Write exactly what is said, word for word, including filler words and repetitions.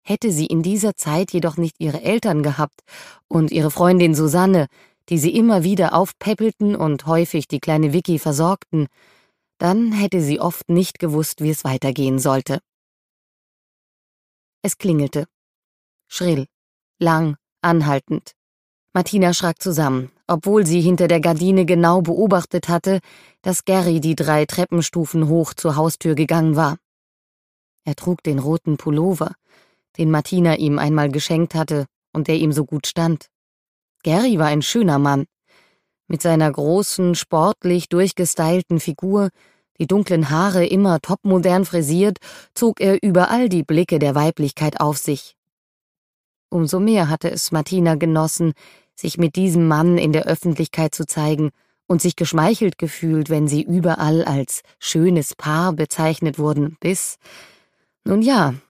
Hätte sie in dieser Zeit jedoch nicht ihre Eltern gehabt und ihre Freundin Susanne, die sie immer wieder aufpäppelten und häufig die kleine Vicky versorgten, dann hätte sie oft nicht gewusst, wie es weitergehen sollte. Es klingelte. Schrill, lang, anhaltend. Martina schrak zusammen, obwohl sie hinter der Gardine genau beobachtet hatte, dass Gary die drei Treppenstufen hoch zur Haustür gegangen war. Er trug den roten Pullover, den Martina ihm einmal geschenkt hatte und der ihm so gut stand. Gary war ein schöner Mann. Mit seiner großen, sportlich durchgestylten Figur, die dunklen Haare immer topmodern frisiert, zog er überall die Blicke der Weiblichkeit auf sich. Umso mehr hatte es Martina genossen, sich mit diesem Mann in der Öffentlichkeit zu zeigen und sich geschmeichelt gefühlt, wenn sie überall als schönes Paar bezeichnet wurden, bis, nun ja,